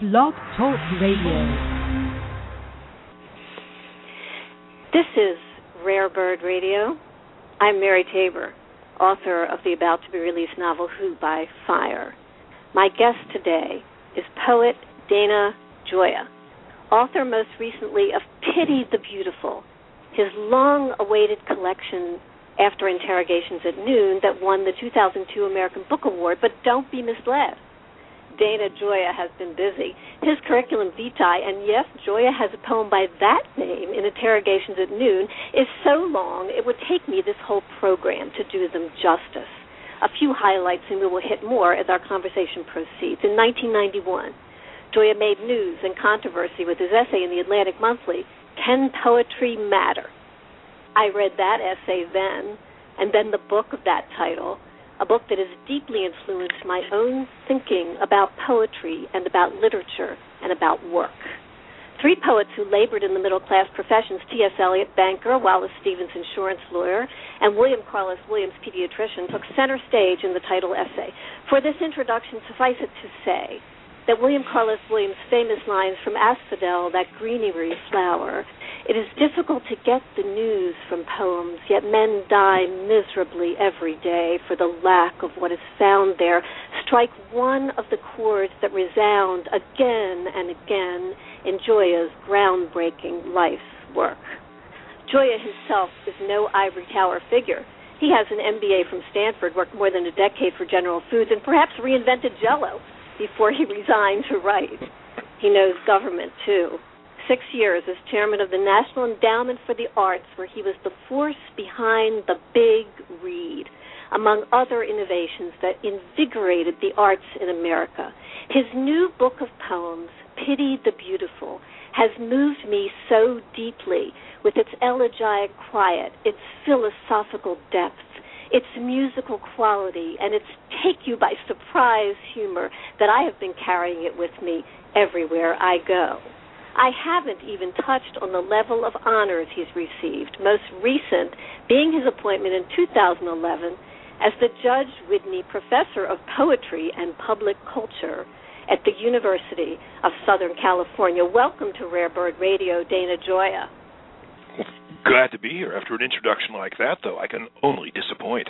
Blog Talk Radio. This is Rare Bird Radio. I'm Mary Tabor, author of the about-to-be-released novel Who by Fire. My guest today is poet Dana Gioia, author most recently of Pity the Beautiful, his long-awaited collection After Interrogations at Noon that won the 2002 American Book Award, but don't be misled. Dana Gioia has been busy. His curriculum vitae, and yes, Gioia has a poem by that name in Interrogations at Noon, is so long it would take me this whole program to do them justice. A few highlights, and we will hit more as our conversation proceeds. In 1991, Gioia made news and controversy with his essay in the Atlantic Monthly, Can Poetry Matter? I read that essay then, and then the book of that title, a book that has deeply influenced my own thinking about poetry and about literature and about work. Three poets who labored in the middle-class professions, T.S. Eliot, banker, Wallace Stevens, insurance lawyer, and William Carlos Williams, pediatrician, took center stage in the title essay. For this introduction, suffice it to say that William Carlos Williams' famous lines from Asphodel, that greenery flower, it is difficult to get the news from poems, yet men die miserably every day for the lack of what is found there, strike one of the chords that resound again and again in Gioia's groundbreaking life's work. Gioia himself is no ivory tower figure. He has an MBA from Stanford, worked more than a decade for General Foods, and perhaps reinvented Jell-O before he resigned to write. He knows government, too. 6 years as chairman of the National Endowment for the Arts, where he was the force behind the Big Read, among other innovations that invigorated the arts in America. His new book of poems, Pity the Beautiful, has moved me so deeply with its elegiac quiet, its philosophical depth, its musical quality, and its take-you-by-surprise humor that I have been carrying it with me everywhere I go. I haven't even touched on the level of honors he's received, most recent being his appointment in 2011 as the Judge Whitney Professor of Poetry and Public Culture at the University of Southern California. Welcome to Rare Bird Radio, Dana Gioia. Glad to be here. After an introduction like that, though, I can only disappoint.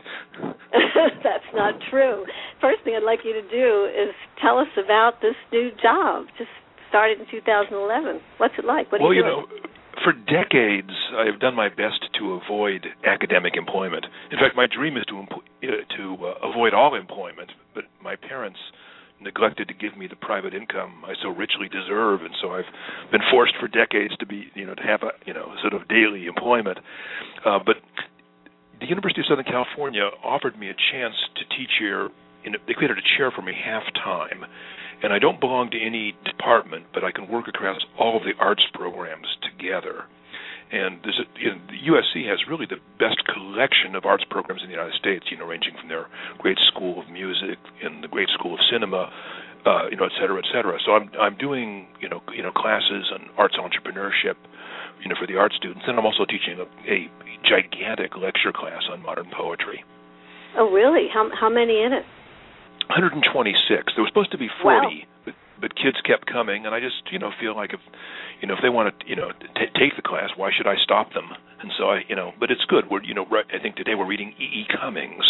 That's not true. First thing I'd like you to do is tell us about this new job. Just started in 2011. What's it like? What are you doing? For decades, I've done my best to avoid academic employment. In fact, my dream is to avoid all employment, but my parents neglected to give me the private income I so richly deserve, and so I've been forced for decades to have a sort of daily employment. But the University of Southern California offered me a chance to teach here. They created a chair for me half-time, and I don't belong to any department, but I can work across all of the arts programs together. And the USC has really the best collection of arts programs in the United States, ranging from their great school of music and the great school of cinema, et cetera, et cetera. So I'm doing, classes on arts entrepreneurship, for the art students, and I'm also teaching a gigantic lecture class on modern poetry. Oh, really? How many in it? 126. There was supposed to be 40, wow. but kids kept coming, and I just, feel like if they want to, take the class, why should I stop them? And so but it's good. We're, I think today we're reading E.E. Cummings.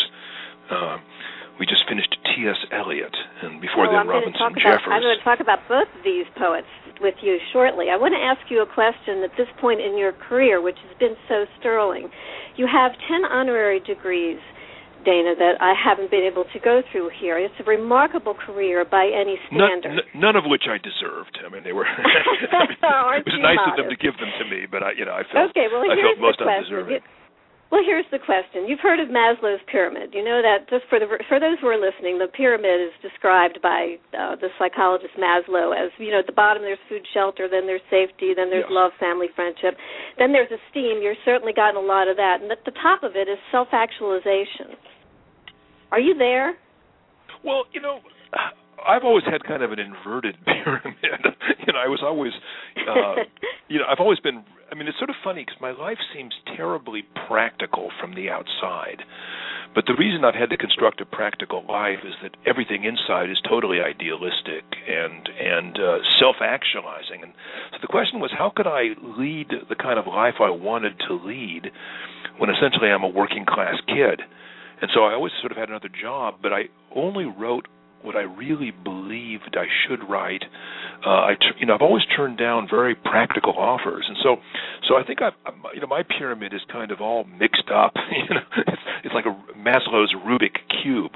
We just finished T.S. Eliot, and before then Robinson Jeffers. I'm going to talk about both of these poets with you shortly. I want to ask you a question at this point in your career, which has been so sterling. You have 10 honorary degrees, Dana, that I haven't been able to go through here. It's a remarkable career by any standard. None of which I deserved. I mean, they were. It was nice of them to give them to me, but I felt most undeserving. Well, here's the question. You've heard of Maslow's pyramid. You know that, just for those who are listening, the pyramid is described by the psychologist Maslow as, at the bottom there's food, shelter, then there's safety, then there's love, family, friendship. Then there's esteem. You've certainly gotten a lot of that. And at the top of it is self-actualization. Are you there? Well, I've always had kind of an inverted pyramid. I was always, I've always been, it's sort of funny because my life seems terribly practical from the outside. But the reason I've had to construct a practical life is that everything inside is totally idealistic and and self-actualizing. And so the question was, how could I lead the kind of life I wanted to lead when essentially I'm a working-class kid? And so I always sort of had another job, but I only wrote what I really believed I should write. I've always turned down very practical offers, and so I think my pyramid is kind of all mixed up. It's like a Maslow's Rubik cube.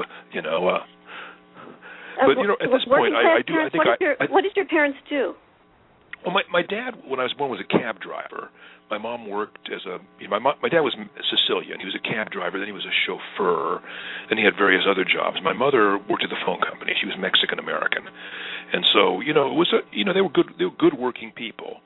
But at this point, what did your parents do? Well, my dad, when I was born, was a cab driver. My mom worked as my dad was Sicilian. He was a cab driver. Then he was a chauffeur. Then he had various other jobs. My mother worked at the phone company. She was Mexican American, and so it was they were good. They were good working people,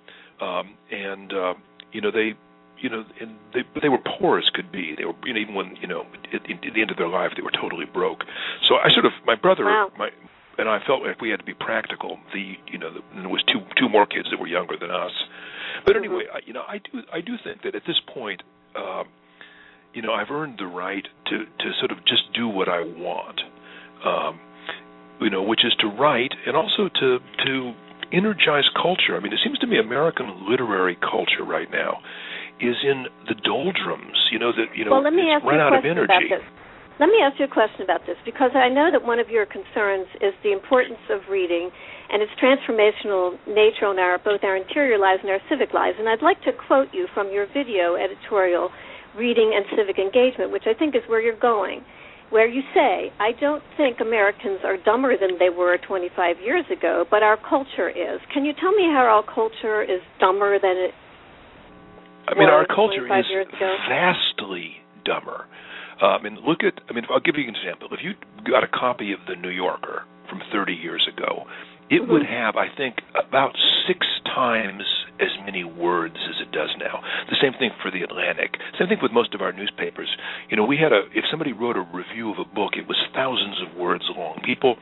but they were poor as could be. They were even when at the end of their life they were totally broke. So my brother and I felt like we had to be practical. There was two more kids that were younger than us. But anyway, I do think that at this point, I've earned the right to sort of just do what I want, which is to write and also to energize culture. I mean, it seems to me American literary culture right now is in the doldrums. Well, let me it's run out of energy. Let me ask you a question about this, because I know that one of your concerns is the importance of reading and its transformational nature on both our interior lives and our civic lives. And I'd like to quote you from your video editorial, Reading and Civic Engagement, which I think is where you're going, where you say, I don't think Americans are dumber than they were 25 years ago, but our culture is. Can you tell me how our culture is dumber than it was our culture 25 is years ago? Vastly dumber. I'll give you an example. If you got a copy of The New Yorker from 30 years ago, it would have, I think, about 6 times as many words as it does now. The same thing for The Atlantic. Same thing with most of our newspapers. If somebody wrote a review of a book, it was thousands of words long. People,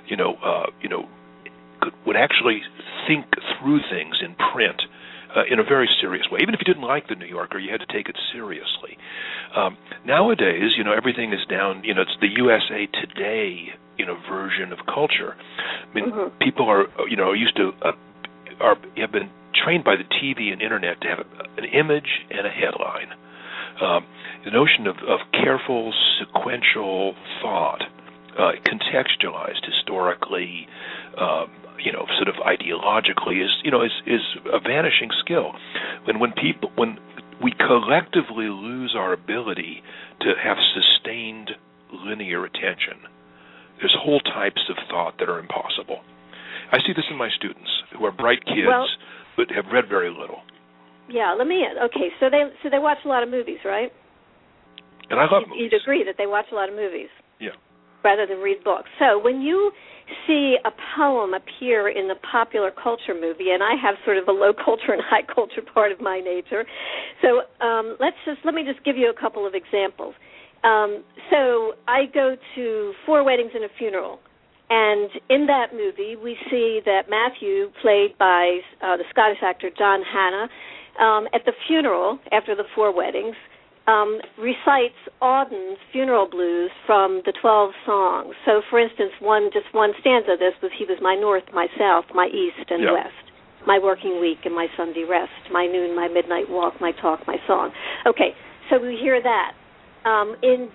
would actually think through things in print in a very serious way. Even if you didn't like The New Yorker, you had to take it seriously. Nowadays, everything is down. It's the USA Today, version of culture. I mean, people are, used to, have been trained by the TV and internet to have an image and a headline. The notion of careful, sequential thought, contextualized historically, sort of ideologically, is a vanishing skill. When we collectively lose our ability to have sustained linear attention, there's whole types of thought that are impossible. I see this in my students who are bright kids but have read very little. Yeah, so they watch a lot of movies, right? And I love movies. You'd agree that they watch a lot of movies. Yeah. Rather than read books. So when you see a poem appear in the popular culture movie, and I have sort of a low culture and high culture part of my nature, so let me just give you a couple of examples. So I go to 4 Weddings and a Funeral, and in that movie we see that Matthew, played by the Scottish actor John Hannah, at the funeral after the 4 weddings, recites Auden's funeral blues from the 12 songs. So, for instance, one stanza of this was, he was my north, my south, my east and west, my working week and my Sunday rest, my noon, my midnight walk, my talk, my song. Okay, so we hear that. In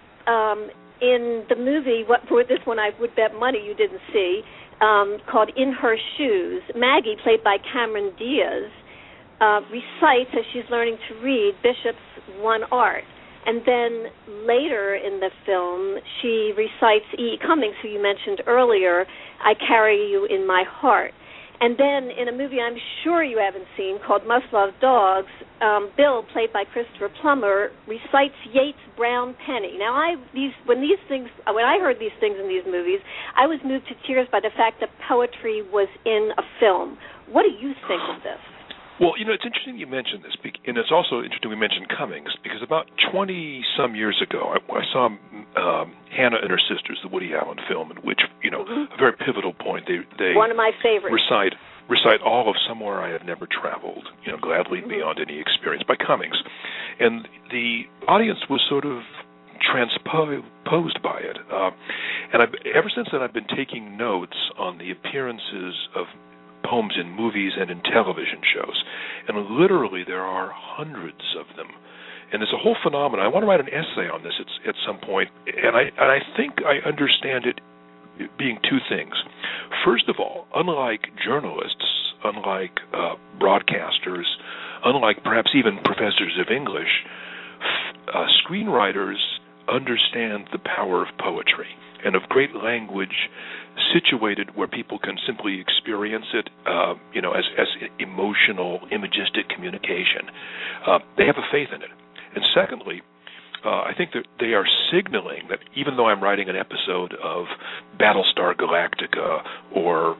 the movie, this one I would bet money you didn't see, called In Her Shoes, Maggie, played by Cameron Diaz, recites, as she's learning to read, Bishop's One Art. And then later in the film, she recites E. Cummings, who you mentioned earlier, I Carry You in My Heart. And then in a movie I'm sure you haven't seen called Must Love Dogs, Bill, played by Christopher Plummer, recites Yeats' Brown Penny. Now, when I heard these things in these movies, I was moved to tears by the fact that poetry was in a film. What do you think of this? Well, it's interesting you mentioned this, and it's also interesting we mentioned Cummings, because about 20-some years ago, I saw Hannah and Her Sisters, the Woody Allen film, in which, a very pivotal point, they one of my favorites. recite all of Somewhere I Have Never Traveled, gladly beyond any experience, by Cummings. And the audience was sort of transposed by it. And ever since then, I've been taking notes on the appearances of poems in movies and in television shows. And literally there are hundreds of them. And there's a whole phenomenon. I want to write an essay on this at some point, and I think I understand it being two things. First of all, unlike journalists, unlike broadcasters, unlike perhaps even professors of English, screenwriters understand the power of poetry and of great language situated where people can simply experience it, as emotional, imagistic communication. They have a faith in it. And secondly, I think that they are signaling that even though I'm writing an episode of Battlestar Galactica or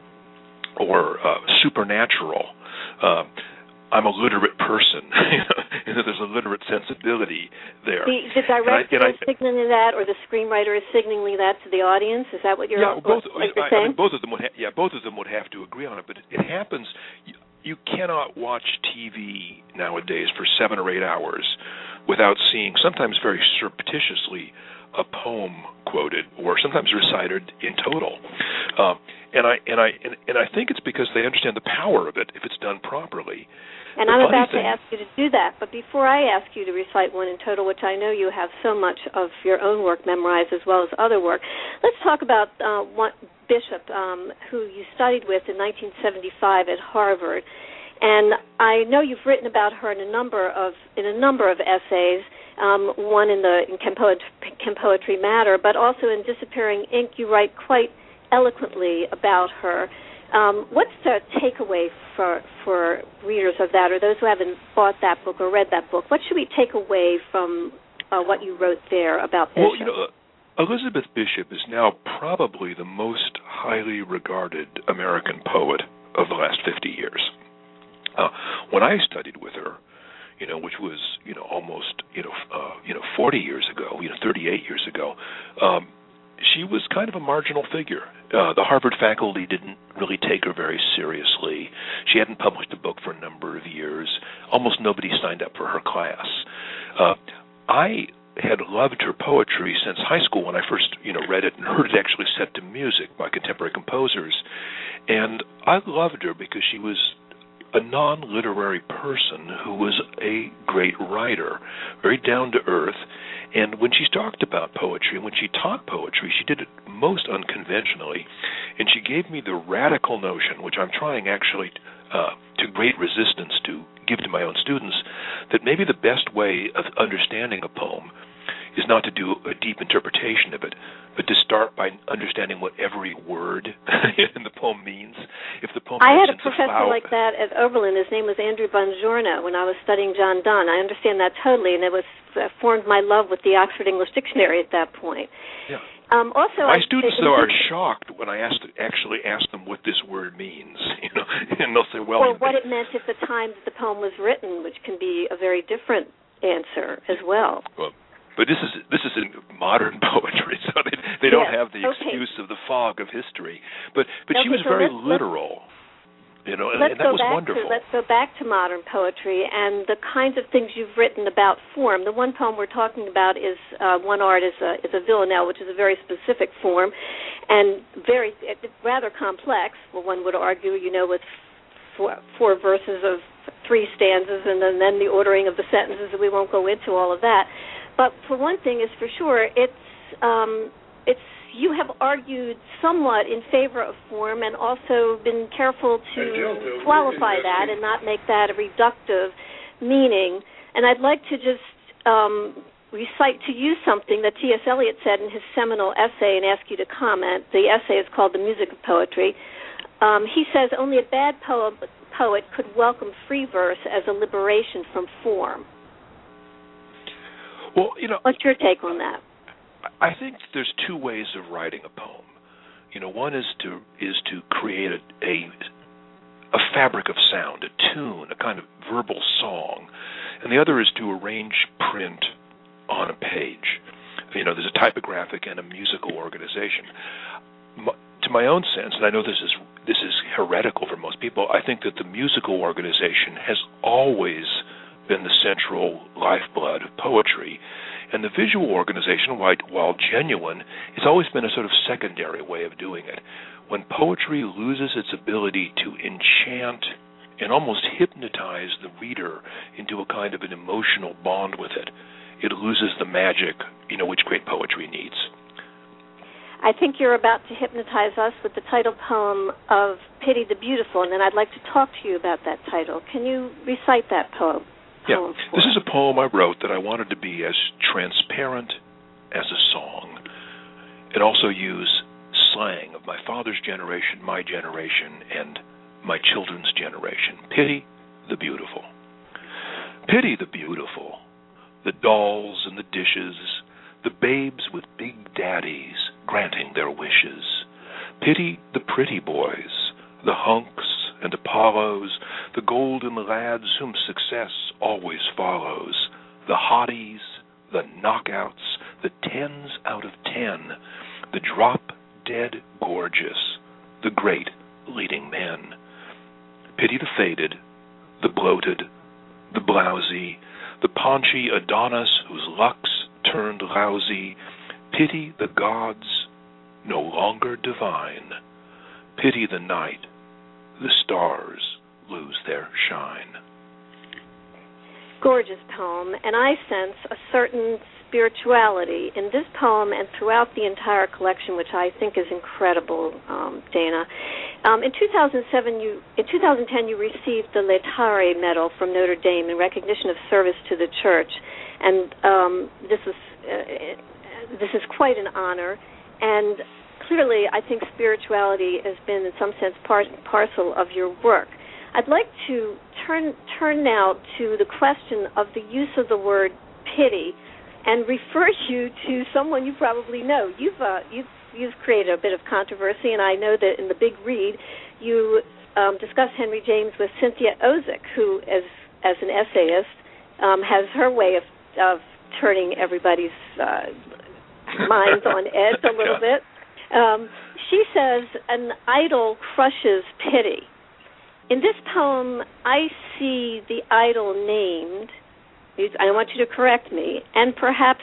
Supernatural, I'm a literate person, and that there's a literate sensibility there. The director is signaling that, or the screenwriter is signaling that to the audience. Is that what you're saying? I mean, both of them would have to agree on it. But it happens. You cannot watch TV nowadays for 7 or 8 hours without seeing, sometimes very surreptitiously, a poem quoted or sometimes recited in total. And I think it's because they understand the power of it if it's done properly. And I'm about to ask you to do that, but before I ask you to recite one in total, which I know you have so much of your own work memorized as well as other work, let's talk about Bishop, who you studied with in 1975 at Harvard. And I know you've written about her in a number of essays, one in Can Poetry Matter, but also in Disappearing Ink, you write quite eloquently about her. What's the takeaway for readers of that, or those who haven't bought that book or read that book? What should we take away from what you wrote there about Bishop? Well, Elizabeth Bishop is now probably the most highly regarded American poet of the last 50 years. When I studied with her, which was almost 40 years ago, 38 years ago, she was kind of a marginal figure. The Harvard faculty didn't really take her very seriously. She hadn't published a book for a number of years. Almost nobody signed up for her class. I had loved her poetry since high school when I first, read it and heard it actually set to music by contemporary composers. And I loved her because she was a non-literary person who was a great writer, very down-to-earth. And when she talked about poetry, and when she taught poetry, she did it most unconventionally. And she gave me the radical notion, which I'm trying actually to great resistance to give to my own students, that maybe the best way of understanding a poem is not to do a deep interpretation of it, but to start by understanding what every word in the poem means. If the poem I had a professor like that at Oberlin. His name was Andrew Bongiorno when I was studying John Donne. I understand that totally, and it was formed my love with the Oxford English Dictionary at that point. Yeah. Also, my students, though, are shocked when I actually ask them what this word means, and they'll say, well... Or what it meant at the time that the poem was written, which can be a very different answer as well. But this is in modern poetry, so they don't have the excuse of the fog of history. But she was very literal, and that was wonderful. Let's go back to modern poetry and the kinds of things you've written about form. The one poem we're talking about is One Art is a Villanelle, which is a very specific form and rather complex. Well, one would argue, with four verses of 3 stanzas and then the ordering of the sentences, and we won't go into all of that. But for one thing is for sure, it's you have argued somewhat in favor of form and also been careful to qualify that and not make that a reductive meaning. And I'd like to just recite to you something that T.S. Eliot said in his seminal essay and ask you to comment. The essay is called The Music of Poetry. He says, only a bad poet could welcome free verse as a liberation from form. Well, what's your take on that? I think there's 2 ways of writing a poem. One is to create a fabric of sound, a tune, a kind of verbal song, and the other is to arrange print on a page. There's a typographic and a musical organization. To my own sense, and I know this is heretical for most people, I think that the musical organization has always been the central lifeblood of poetry, And the visual organization, while genuine, it's always been a sort of secondary way of doing it. When poetry loses its ability to enchant and almost hypnotize the reader into a kind of an emotional bond with it, it loses the magic, which great poetry needs. I think you're about to hypnotize us with the title poem of Pity the Beautiful, and then I'd like to talk to you about that title. Can you recite that poem? Yeah, this is a poem I wrote that I wanted to be as transparent as a song, and also use slang of my father's generation, my generation, and my children's generation. Pity the beautiful. Pity the beautiful, the dolls and the dishes, the babes with big daddies granting their wishes. Pity the pretty boys, the hunks and Apollos, the golden lads whom success always follows, the hotties, the knockouts, the 10s out of 10, the drop-dead gorgeous, the great leading men. Pity the faded, the bloated, the blousy, the paunchy Adonis whose luck's turned lousy. Pity the gods, no longer divine. Pity the night, the stars lose their shine. Gorgeous poem, and I sense a certain spirituality in this poem and throughout the entire collection, which I think is incredible, Dana. In 2010, you received the Laetare Medal from Notre Dame in recognition of service to the Church, and this is quite an honor. And clearly, I think spirituality has been, in some sense, part and parcel of your work. I'd like to turn now to the question of the use of the word pity, and refer you to someone you probably know. You've created a bit of controversy, and I know that in the big read you discuss Henry James with Cynthia Ozick, who, as an essayist, has her way of turning everybody's minds on edge a little bit. She says, an idol crushes pity. In this poem, I see the idol named, I want you to correct me, and perhaps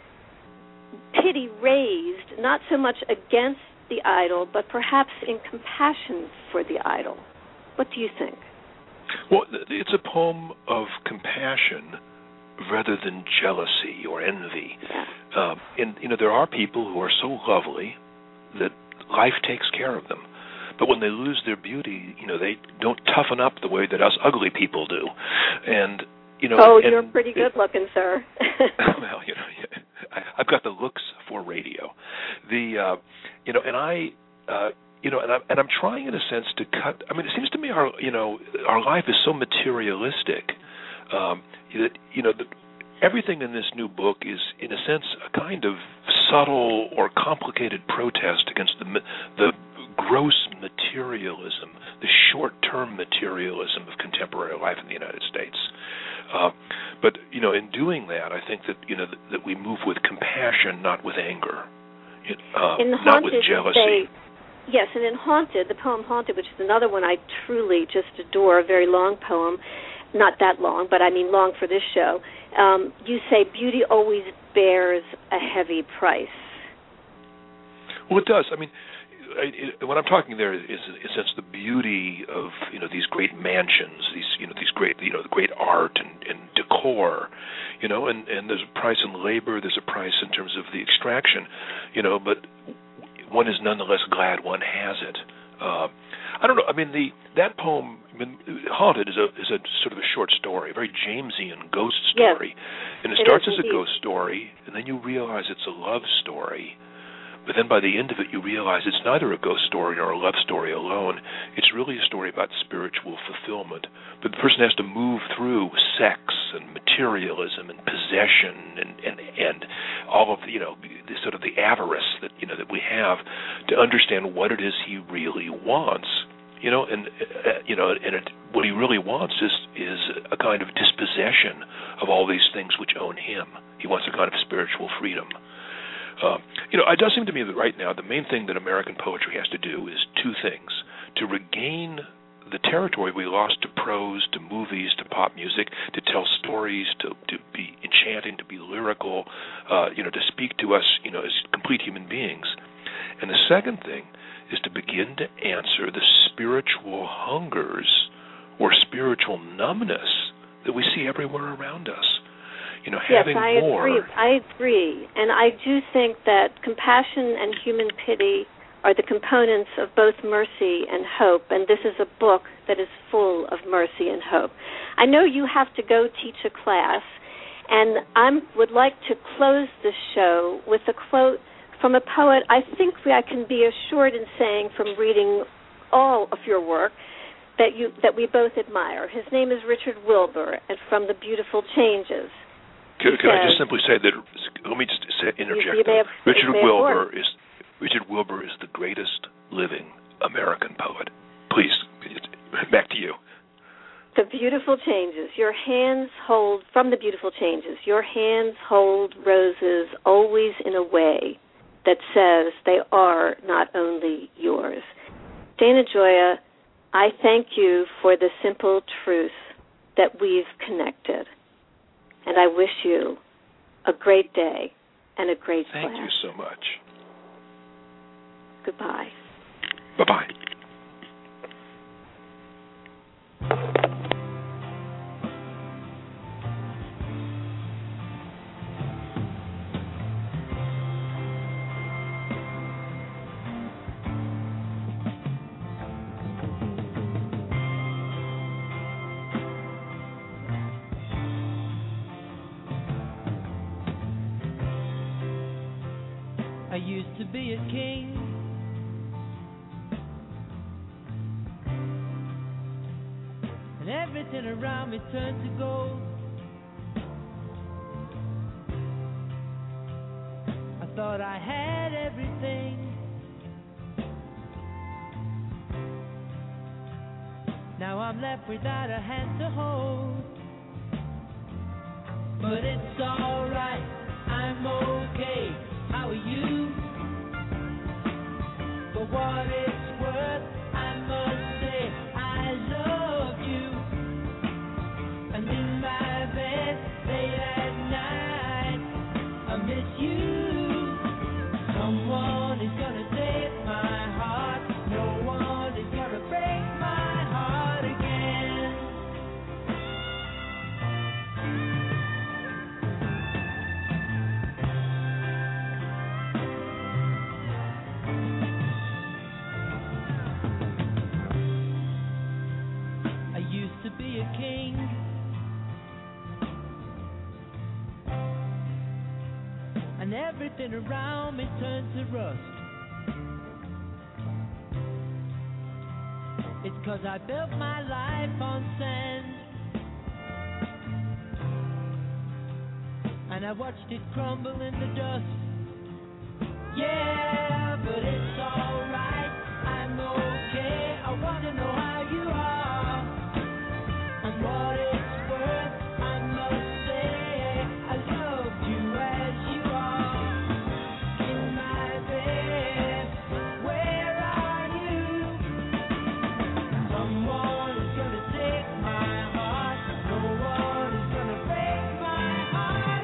pity raised, not so much against the idol, but perhaps in compassion for the idol. What do you think? Well, it's a poem of compassion rather than jealousy or envy. Yeah. And there are people who are so lovely that life takes care of them. But when they lose their beauty, they don't toughen up the way that us ugly people do. And you're pretty good looking, sir. Well, I've got the looks for radio. And I'm trying in a sense to cut. I mean, it seems to me our life is so materialistic that everything in this new book is, in a sense, a kind of subtle or complicated protest against the gross materialism, the short-term materialism of contemporary life in the United States. But in doing that, I think that that we move with compassion, not with anger, not with jealousy. Yes, and in Haunted, the poem Haunted, which is another one I truly just adore, a very long poem, not that long, but I mean long for this show, you say beauty always bears a heavy price. Well, it does. I mean, what I'm talking there is sense the beauty of these great mansions, these great the great art and decor, and there's a price in labor, there's a price in terms of the extraction, but one is nonetheless glad one has it. I don't know. I mean, that poem, Haunted, is a sort of a short story, a very Jamesian ghost story, yes, and it starts as a ghost story, and then you realize it's a love story. But then by the end of it, you realize it's neither a ghost story nor a love story alone. It's really a story about spiritual fulfillment. But the person has to move through sex and materialism and possession and all of the sort of the avarice that that we have to understand what it is he really wants. What he really wants is a kind of dispossession of all these things which own him. He wants a kind of spiritual freedom. It does seem to me that right now the main thing that American poetry has to do is two things: to regain the territory we lost to prose, to movies, to pop music, to tell stories, to be enchanting, to be lyrical, to speak to us, as complete human beings. And the second thing is to begin to answer the spiritual hungers or spiritual numbness that we see everywhere around us. Having more. Yes, I agree. And I do think that compassion and human pity are the components of both mercy and hope, and this is a book that is full of mercy and hope. I know you have to go teach a class, and I would like to close the show with a quote from a poet I think I can be assured in saying from reading all of your work that we both admire. His name is Richard Wilbur, and from The Beautiful Changes. Could I just simply say that? Let me just interject. Richard Wilbur is the greatest living American poet. Please, back to you. The Beautiful Changes. From The Beautiful Changes, your hands hold roses always in a way that says they are not only yours. Dana Gioia, I thank you for the simple truth that we've connected. And I wish you a great day and a great class. Thank you so much. Goodbye. Bye-bye. I used to be a king, and everything around me turned to gold. I thought I had everything. Now I'm left without a hand to hold. But it's alright, I'm okay. How are you? For what it's worth, I must say I love you. And in my bed late at night, I miss you. Someone is gonna take my heart. No one is gonna break my heart again. Be a king, and everything around me turned to rust. It's 'cause I built my life on sand, and I watched it crumble in the dust. Yeah, but it's alright, I'm okay. I want to know how you are. What it's worth, I must say I loved you as you are. In my bed, where are you? Someone is gonna take my heart. No one is gonna break my heart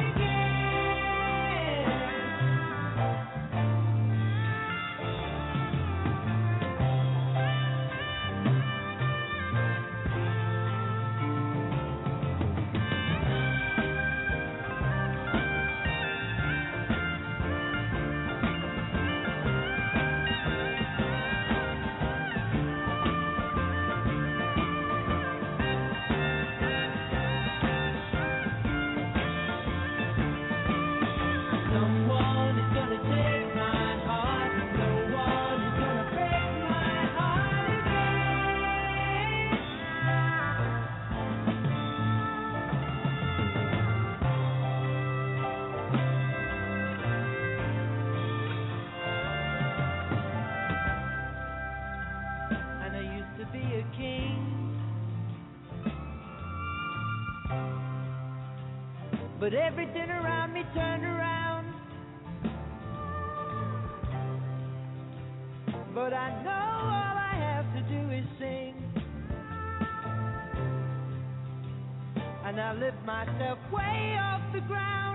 but everything around me turned around. But I know all I have to do is sing. I and I lift myself way off the ground.